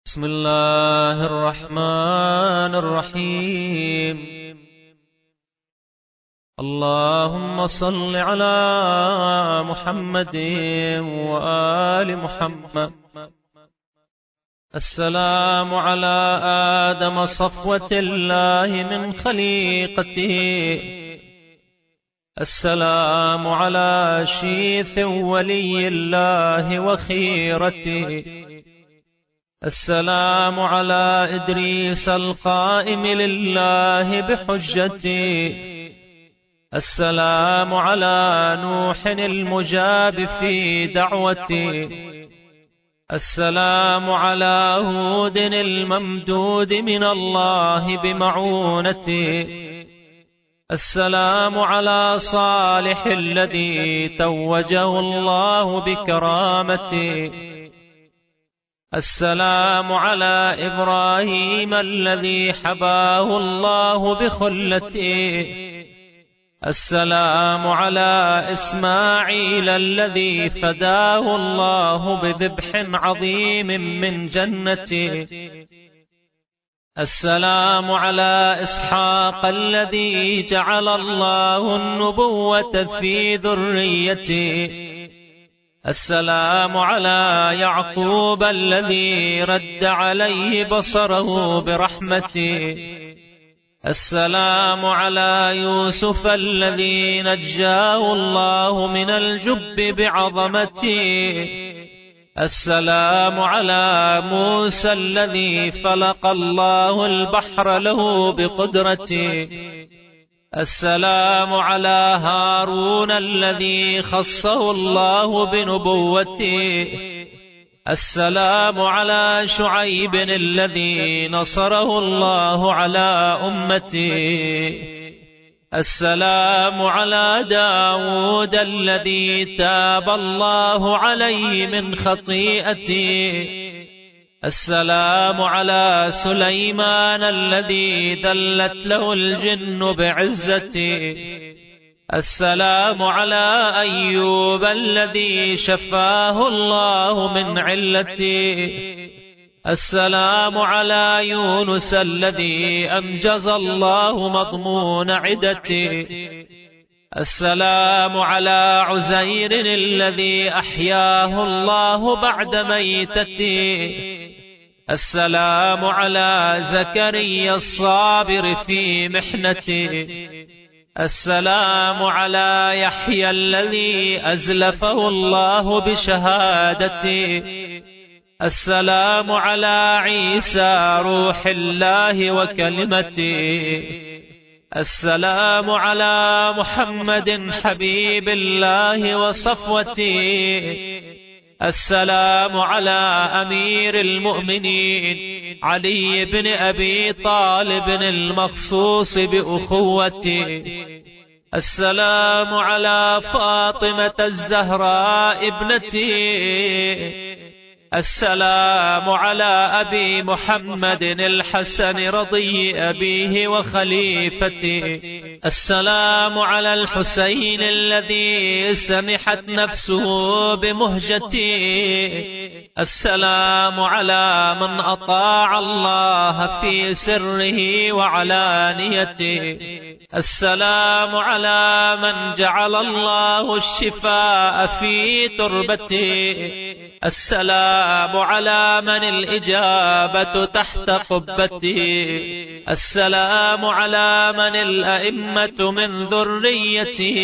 بسم الله الرحمن الرحيم. اللهم صل على محمد وآل محمد. السلام على آدم صفوة الله من خليقته. السلام على شيث ولي الله وخيرته. السلام على إدريس القائم لله بحجته. السلام على نوح المجاب في دعوته. السلام على هود الممدود من الله بمعونته. السلام على صالح الذي توجه الله بكرامته. السلام على إبراهيم الذي حباه الله بخلته. السلام على إسماعيل الذي فداه الله بذبح عظيم من جنته. السلام على إسحاق الذي جعل الله النبوة في ذريته. السلام على يعقوب الذي رد عليه بصره برحمته. السلام على يوسف الذي نجاه الله من الجب بعظمته. السلام على موسى الذي فلق الله البحر له بقدرته. السلام على هارون الذي خصه الله بنبوته. السلام على شعيب الذي نصره الله على أمته. السلام على داود الذي تاب الله عليه من خطيئته. السلام على سليمان الذي ذلت له الجن بعزته. السلام على أيوب الذي شفاه الله من علته. السلام على يونس الذي أنجز الله مضمون عدته. السلام على عزير الذي أحياه الله بعد ميتته. السلام على زكريا الصابر في محنته. السلام على يحيى الذي أزلفه الله بشهادته. السلام على عيسى روح الله وكلمته. السلام على محمد حبيب الله وصفوته. السلام على أمير المؤمنين علي بن أبي طالب المخصوص بأخوته. السلام على فاطمة الزهراء ابنته. السلام على أبي محمد الحسن رضي أبيه وخليفته. السلام على الحسين الذي سمحت نفسه بمهجته. السلام على من أطاع الله في سره وعلانيته. السلام على من جعل الله الشفاء في تربته. السلام على من الإجابة تحت قبته. السلام على من الأئمة من ذريته.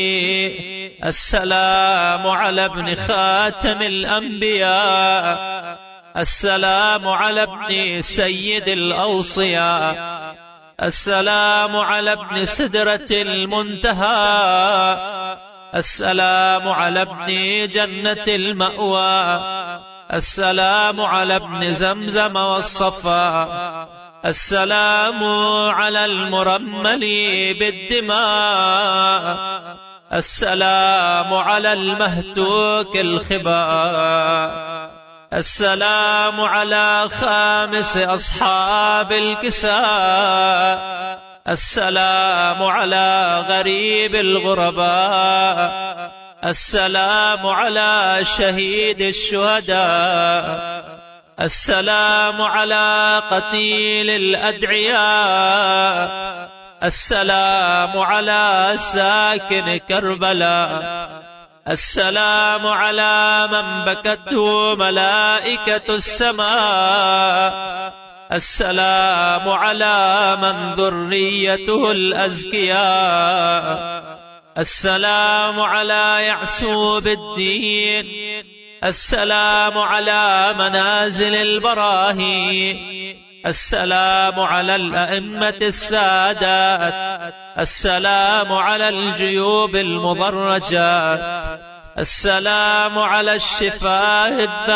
السلام على ابن خاتم الأنبياء. السلام على ابن سيد الأوصياء. السلام على ابن سدرة المنتهى. السلام على ابن جنة المأوى. السلام على ابن زمزم والصفا. السلام على المرمل بالدماء. السلام على المهتوك الخباء. السلام على خامس أصحاب الكساء. السلام على غريب الغرباء. السلام على شهيد الشهداء. السلام على قتيل الأدعياء، السلام على ساكن كربلاء، السلام على من بكته ملائكة السماء، السلام على من ذريته الأزكياء، السلام على يعسوب الدين، السلام على منازل البراهين، السلام على الأئمة السادات، السلام على الجيوب المضرجات، السلام على الشفاه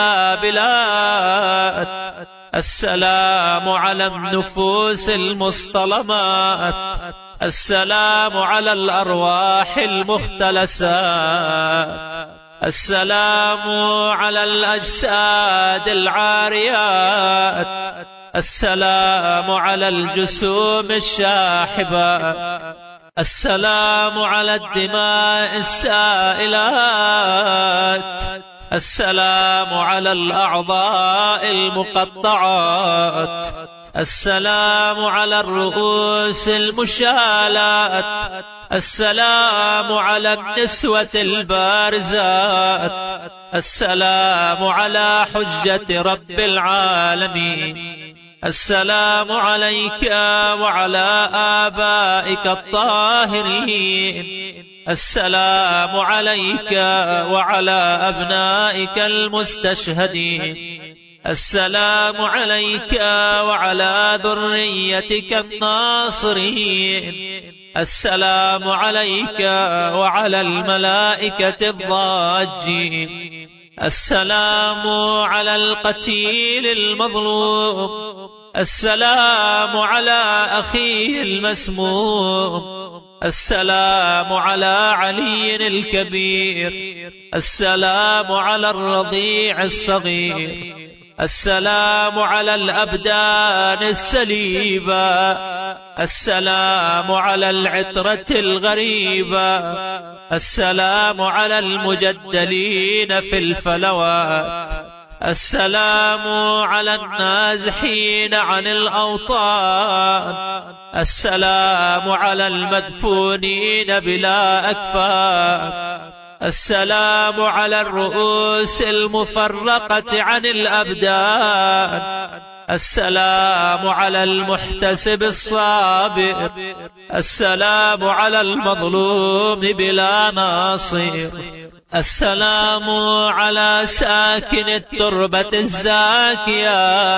الذابلات، السلام على النفوس المصطلمات، السلام على الأرواح المختلسات، السلام على الأجساد العاريات، السلام على الجسوم الشاحبات، السلام على الدماء السائلات، السلام على الأعضاء المقطعات، السلام على الرؤوس المشالات، السلام على النسوة البارزات، السلام على حجة رب العالمين، السلام عليك وعلى آبائك الطاهرين، السلام عليك وعلى أبنائك المستشهدين، السلام عليك وعلى ذريتك الناصرين، السلام عليك وعلى الملائكة الضاجين، السلام على القتيل المظلوم، السلام على أخيه المسموم، السلام على علي الكبير، السلام على الرضيع الصغير، السلام على الأبدان السليبة، السلام على العترة الغريبة، السلام على المجدلين في الفلوات، السلام على النازحين عن الأوطان، السلام على المدفونين بلا أكفان، السلام على الرؤوس المفرقة عن الأبدان، السلام على المحتسب الصابر، السلام على المظلوم بلا ناصر، السلام على ساكن التربة الزاكية،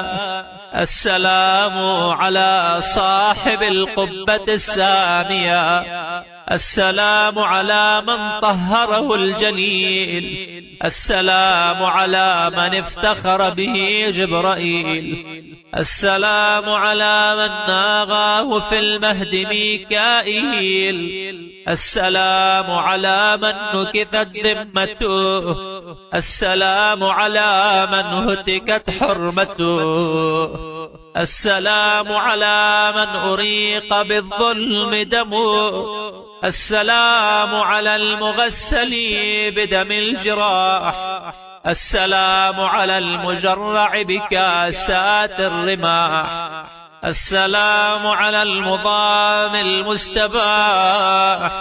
السلام على صاحب القبة السامية، السلام على من طهره الجليل، السلام على من افتخر به جبرائيل، السلام على من ناغاه في المهد ميكائيل، السلام على من نكثت ذمته، السلام على من هتكت حرمته، السلام على من أريق بالظلم دمه، السلام على المغسل بدم الجراح، السلام على المجرع بكاسات الرماح، السلام على المضام المستباح،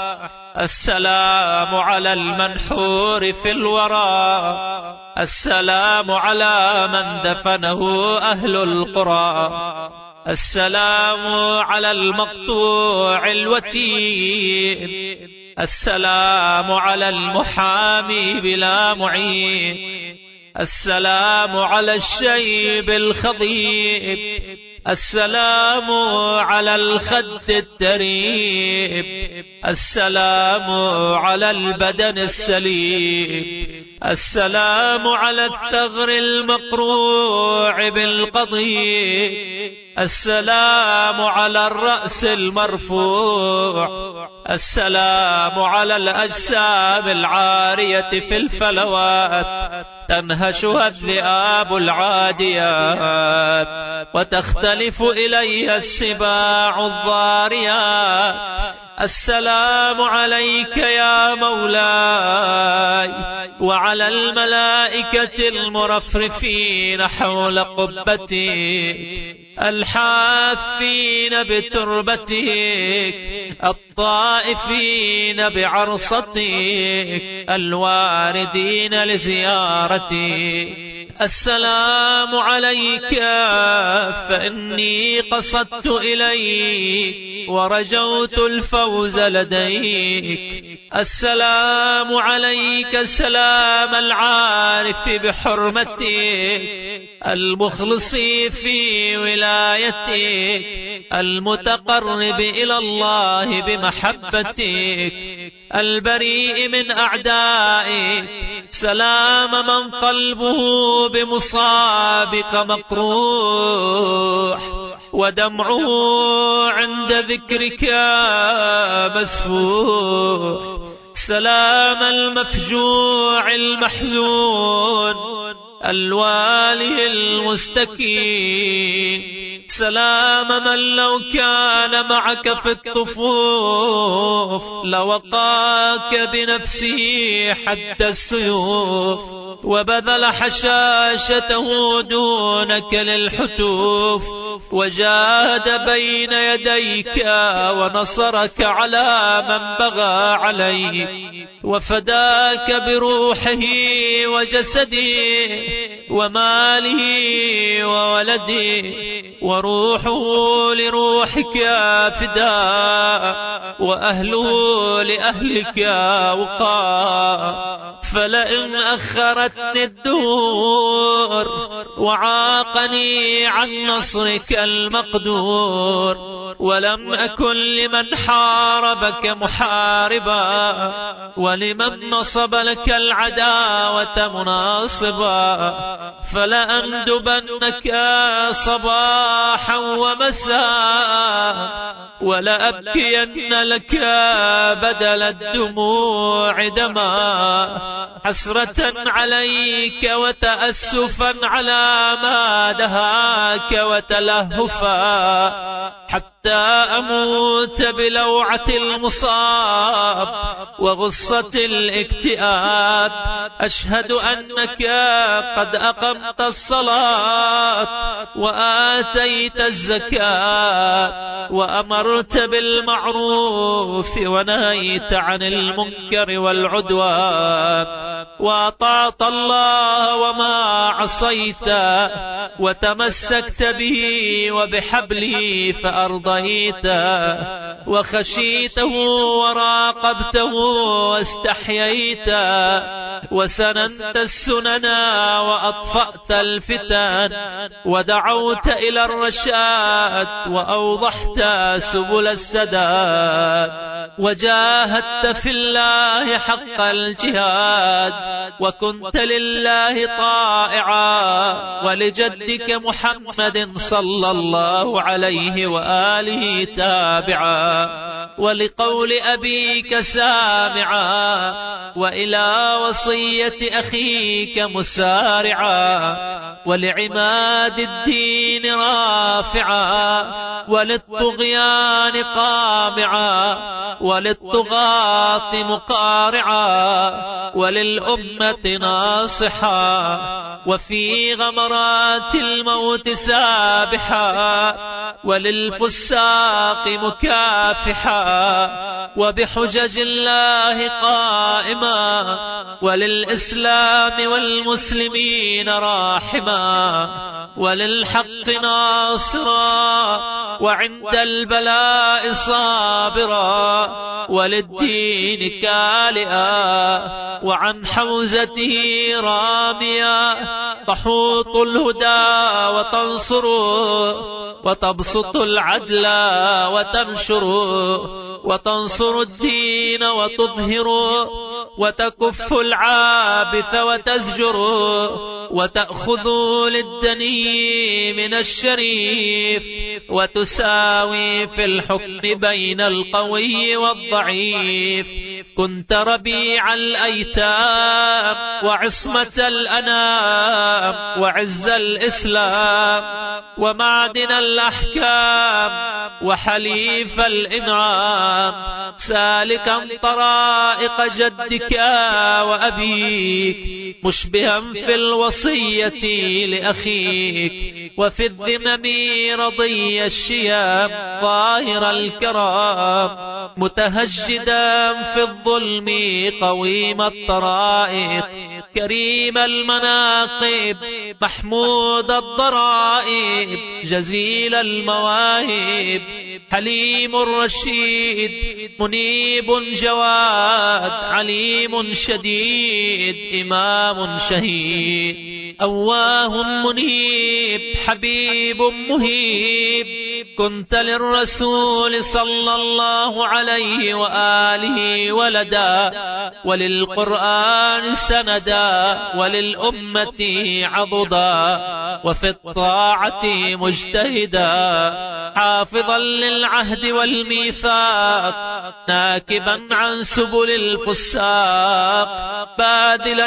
السلام على المنحور في الورى، السلام على من دفنه أهل القرى، السلام على المقطوع الوتين، السلام على المحامي بلا معين، السلام على الشيب الخضيب، السلام على الخد التريب، السلام على البدن السليم، السلام على الثغر المقروع بالقضيب، السلام على الرأس المرفوع، السلام على الأجسام العارية في الفلوات تنهشها الذئاب العاديات وتختلف إليها السباع الضاريات، السلام عليك يا مولاي وعلى الملائكة المرفرفين حول قبتك الحافين بتربتك الطائفين بعرصتك الواردين لزيارتك. السلام عليك فإني قصدت إليك ورجوت الفوز لديك. السلام عليك سلام العارف بحرمتك المخلص في ولايتك المتقرب إلى الله بمحبتك البريء من أعدائك. سلام من قلبه بمصابك مقروح ودمعه عند ذكرك مسفوح. سلام المفجوع المحزون الوالي المستكين. سلام من لو كان معك في الطفوف لوقاك بنفسه حد السيوف وبذل حشاشته دونك للحتوف وجاهد بين يديك ونصرك على من بغى عليك وفداك بروحه وجسده وماله وولده وروحه لروحك فداء وأهله لأهلك وقاء. فلئن أخرتني الدهور وعاقني عن نصرك المقدور ولم أكن لمن حاربك محاربا ولمن نصب لك العداوة مناصبا فلأندبنك صباحا ومساء ولأبكين لك بدل الدموع دما حسرة عليك وتأسفا على ما دهاك وتلهفا حتى أموت بلوعة المصاب وغصة الاكتئاب. أشهد أنك قد أقمت الصلاة وآتيت الزكاة وأمرت بالمعروف ونهيت عن المنكر والعدوان وأطعت الله وما عصيت وتمسكت به وبحبله فأرضيت وخشيته وراقبته واستحييت وسننت السنن وأطفأت الفتن ودعوت إلى الرشاد وأوضحت سبل السداد وجاهدت في الله حق الجهاد وكنت لله طائعا ولجدك محمد صلى الله عليه وآله تابعا ولقول أبيك سامعا وإلى وصية أخيك مسارعا ولعماد الدين رافعا وللطغيان قامعا وللطغاة مقارعا وللأمة ناصحا وفي غمرات الموت سابحا وللفساق مكافحا وبحجج الله قائما وللإسلام والمسلمين راحما وللحق ناصرا وعند البلاء صابرا وللدين كالئا وعن حوزته راميا تحوط الهدى وتبسط العدل وتنشر وتنصر الدين وتظهر وتكف العابث وتزجر وتأخذ للدني من الشريف وتساوي في الحكم بين القوي والضعيف. كنت ربيع الأيتام وعصمة الأنام وعز الإسلام ومعدن الأحكام وحليف الإنعام، سالكا طرائق جدك وأبيك، مشبها في الوصية لأخيك، وفي الذمم رضي الشيام ظاهر الكرام، متهجدا في الظلم قويم الطرائق، كريم المناقب محمود الضرائب، جزيل المواهب حليم رشيد، منيب جواد عليم شديد، إمام شهيد، أواه منيب حبيب مهيب، كنت للرسول صلى الله عليه وآله ولدا، وللقرآن سندا، وللأمة عضدا، وفي الطاعة مجتهدا، حافظا للعهد والميثاق، ناكبا عن سبل الفساق، باذلا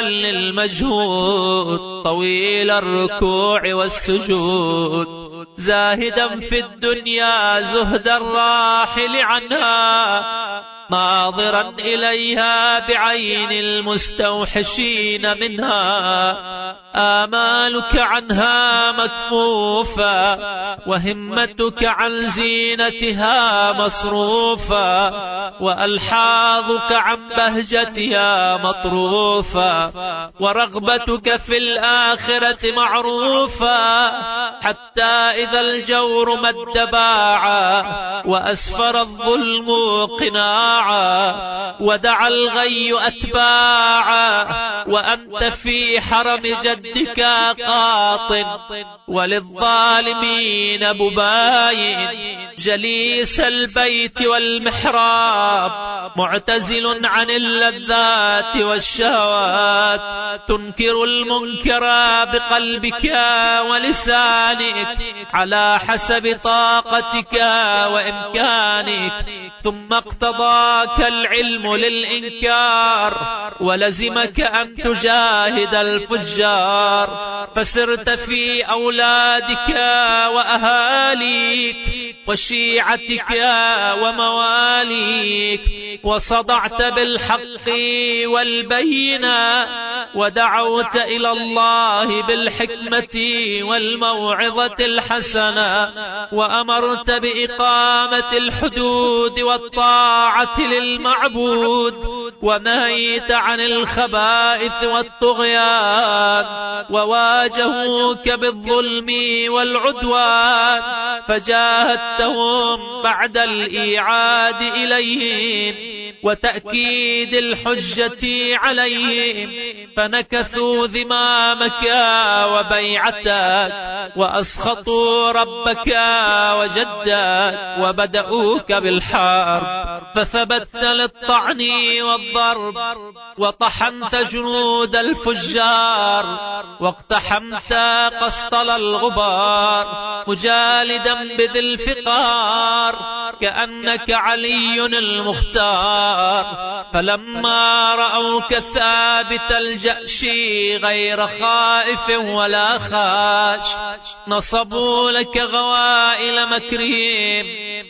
للمجهود، طويل الركوع والسجود، زاهدا في الدنيا زهد الراحل عنها، ناظرا إليها بعين المستوحشين منها، آمالك عنها مكفوفة، وهمتك عن زينتها مصروفة، وألحاظك عن بهجتها مطروفة، ورغبتك في الآخرة معروفة، حتى إذا الجور مد باعا، وأسفر الظلم قناعا، ودعا الغي أتباعا، وأنت في حرم جدك قاطن، وللظالمين مباين، جليس البيت والمحراب، معتزل عن اللذات والشهوات، تنكر المنكر بقلبك ولسانك، على حسب طاقتك وإمكانك، ثم اقتضاك العلم للإنكار، ولزمك أن تجاهد الفجار، فسرت في أولادك وأهاليك وشيعتك ومواليك، وصدعت بالحق والبينة، ودعوت إلى الله بالحكمة والموعظة الحسنة، وأمرت بإقامة الحدود والطاعة للمعبود، ونهيت عن الخبائث والطغيان، وواجهوك بالظلم والعدوان، فجاهدتهم بعد الإيعاد إليهم وتأكيد الحجة عليهم، فنكثوا ذمامك وبيعتك، وأسخطوا ربك وجدك، وبدأوك بالحرب، فثبت للطعن والضرب، وطحنت جنود الفجار، واقتحمت قسطل الغبار، مجالدا بذي الفقار، كأنك علي المختار، فلما رأوك ثابت الجأش غير خائف ولا خاش، نصبوا لك غوائل مكرهم،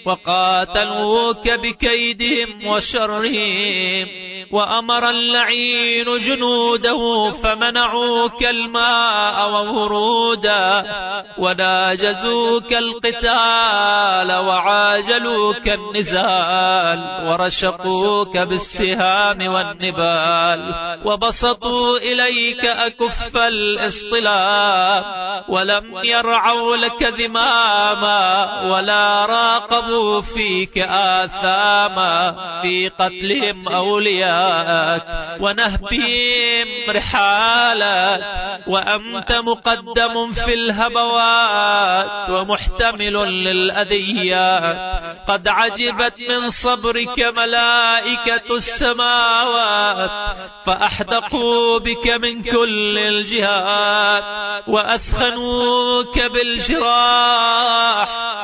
وقاتلوك بكيدهم وشرهم، وأمر اللعين جنوده فمنعوك الماء وورودا، وناجزوك القتال وعاجلوك النزال، ورشقوك بالسهام والنبال، وبسطوا إليك أكف الاصطلاب، ولم يرعوا لك ذماما، ولا راقبوا فيك آثاما، في قتلهم أولياءك ونهبهم رحالك، وأنت مقدم في الهبوات ومحتمل للأذيات، قد عجبت من صبرك ملائكة السماوات، فأحدقوا بك من كل الجهات، وأثخنوك بالجراح،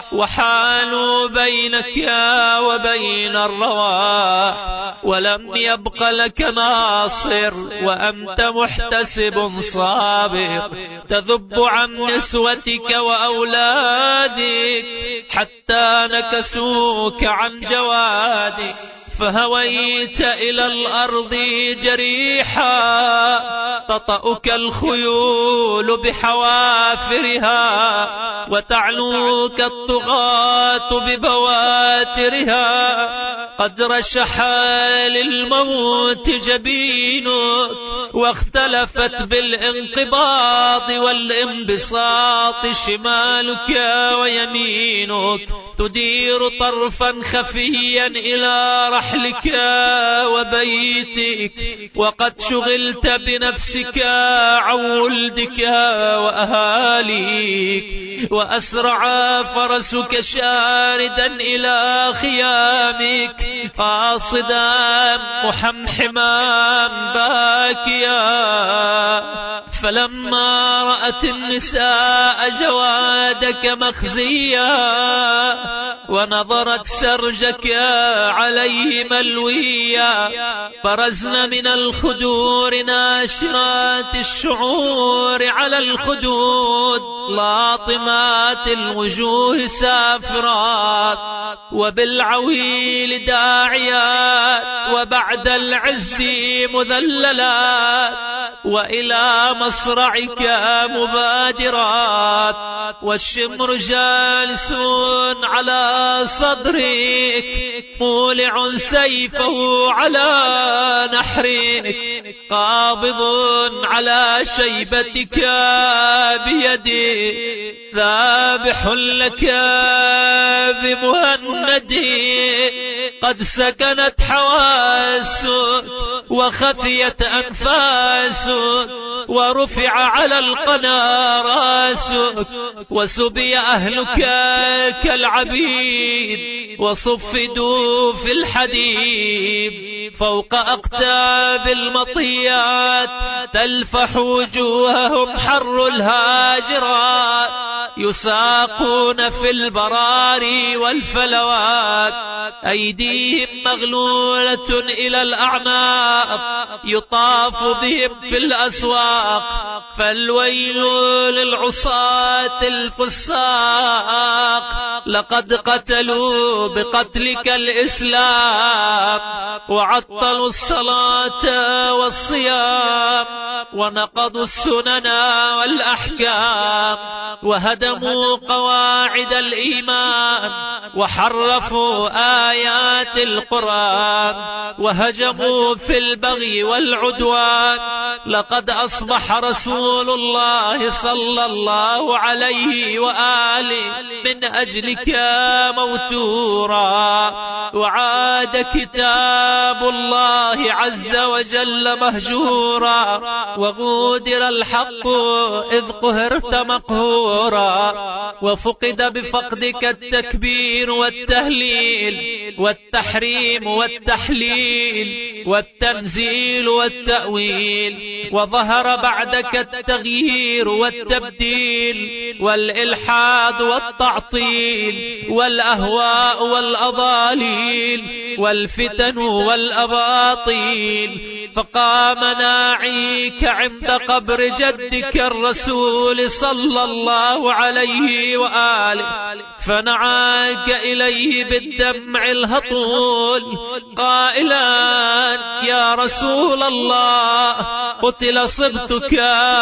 وحالوا بينك وبين الرواح، ولم يبق لك ناصر وأنت محتسب صابر، تذب عن نسوتك وأولادك حتى نكسوك عن جوادك، فهويت إلى الأرض جريحا تطأك الخيول بحوافرها، وتعلوك الطغاة ببواترها، قد رشح للموت جبينك، واختلفت بالانقباض والانبساط شمالك ويمينك، تدير طرفا خفيا إلى رحلك وبيتك، وقد شغلت بنفسك عن ولدك وأهاليك، وأسرع فرسك شاردا إلى خيامك، قاصدا محمحما باكيا، فلما رأت النساء جوادك مخزيا، ونظرت سرجك عليه ملويا، برزن من الخدور ناشرات الشعور على الخدود، لاطمات الوجوه سافرات، وبالعويل داعيات، وبعد العز مذللات، وإلى مصرعك مبادرات، والشمر جالس على صدرك، مولع سيفه على نحرك، قابض على شيبتك بيده، ذابح لك بمهند، قد سكنت حواسك وخفيت أنفاسك، ورفع على القنا راسك، وسبي أهلك كالعبيد، وصفدوا في الحديد، فوق أقتاب المطيات تلفح وجوههم حر الهاجرات، يساقون في البراري والفلوات، أيديهم مغلولة إلى الأعناق، يطاف بهم في الأسواق، فالويل للعصاة الفساق، لقد قتلوا بقتلك الإسلام، وعطلوا الصلاة والصيام، ونقضوا السنن والأحكام، وهدموا قواعد الإيمان، وحرفوا آيات القرآن، وهجموا في البغي والعدوان. لقد أصبح رسول الله صلى الله عليه وآله من أجلك موتورا، وعاد كتاب الله عز وجل مهجورا، وغودر الحق إذ قهرت مقهورا، وفقد بفقدك التكبير والتهليل والتحريم والتحليل والتنزيل والتأويل، وظهر بعدك التغيير والتبديل والإلحاد والتعطيل والأهواء والأضاليل والفتن والأباطيل. فقام ناعيك عند قبر جدك الرسول صلى الله عليه وآله، فنعاك إليه بالدمع الهطول قائلا: يا رسول الله، قتل صبتك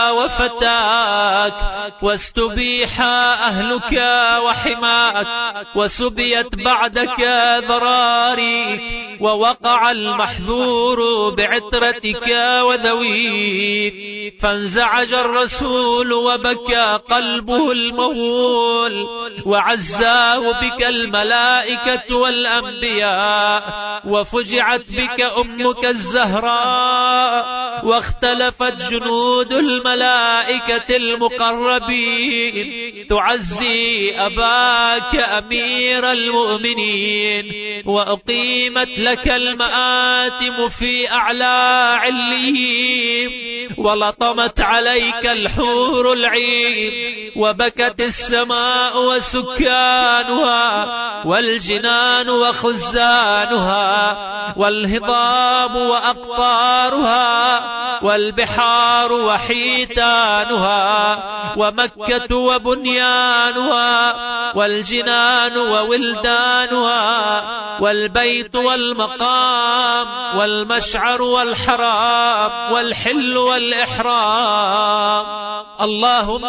وفتاك، واستبيح أهلك وحماك، وسبيت بعدك ذراريك، ووقع المحذور بعترتك وذويك. فانزعج الرسول وبكى قلبه المهول، وعزاه بك الملائكة والأنبياء، وفجعت بك أمك الزهراء واختلفت جنود الملائكة المقربين تعزي أباك أمير المؤمنين، وأقيمت لك المآتم في أعلى عليين، ولطمت عليك الحور العين، وبكت السماء وسكانها، والجنان وخزانها، والهضاب وأقطارها، والبحار وحيتانها، ومكة وبنيانها، والجنان وولدانها، والبيت والمقام، والمشعر والحرام، والحل والإحرام. اللهم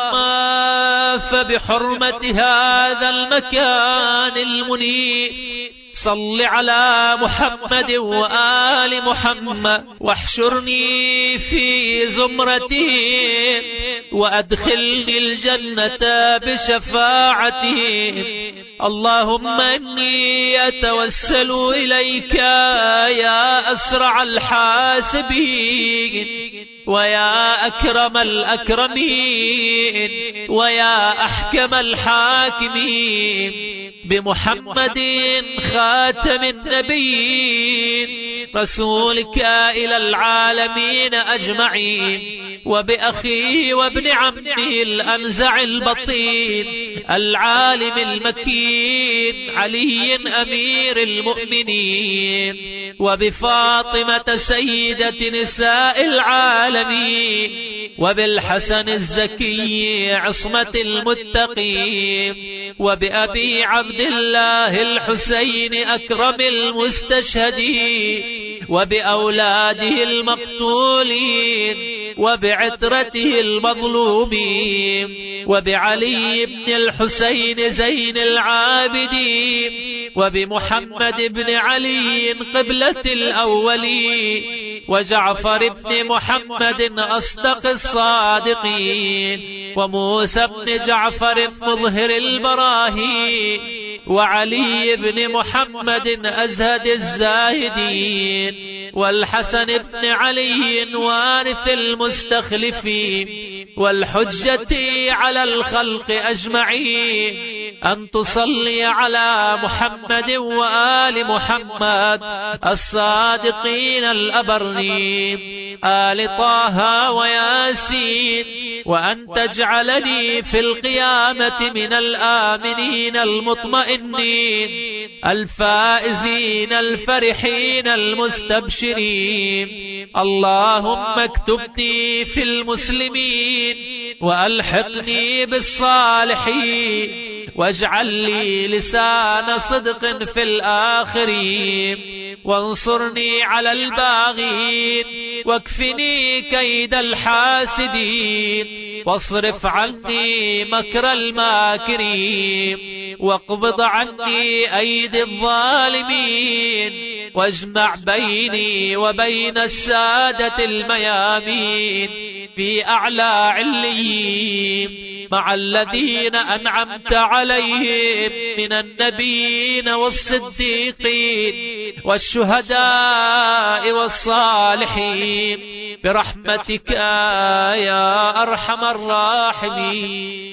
فبحرمة هذا المكان المنيف صل على محمد وآل محمد، واحشرني في زمرتهم، وأدخلني الجنة بشفاعتهم. اللهم إني أتوسل إليك يا أسرع الحاسبين، ويا أكرم الأكرمين، ويا أحكم الحاكمين، بمحمد خاتم النبيين رسولك إلى العالمين أجمعين، وبأخيه وابن عمه الأنزع البطين العالم المكين علي أمير المؤمنين، وبفاطمة سيدة نساء العالمين، وبالحسن الزكي عصمة المتقين، وبأبي عبد الله الحسين أكرم المستشهدين، وبأولاده المقتولين، وبعترته المظلومين، وبعلي بن الحسين زين العابدين، وبمحمد بن علي قبلة الأولين، وجعفر بن محمد أصدق الصادقين، وموسى بن جعفر مظهر البراهين، وعلي بن محمد أزهد الزاهدين، والحسن بن علي وارث المستخلفين، والحجة على الخلق أجمعين، أن تصلي على محمد وآل محمد الصادقين الأبرين، آل طه وياسين، وأن تجعلني في القيامة من الآمنين المطمئنين الفائزين الفرحين المستبشرين. اللهم اكتبني في المسلمين، وألحقني بالصالحين، واجعل لي لسان صدق في الآخرين، وانصرني على الباغين، واكفني كيد الحاسدين، واصرف عني مكر الماكرين، واقبض عني أيدي الظالمين، واجمع بيني وبين السادة الميامين في أعلى عليين مع الذين أنعمت عليهم من النبيين والصديقين والشهداء والصالحين برحمتك يا أرحم الراحمين.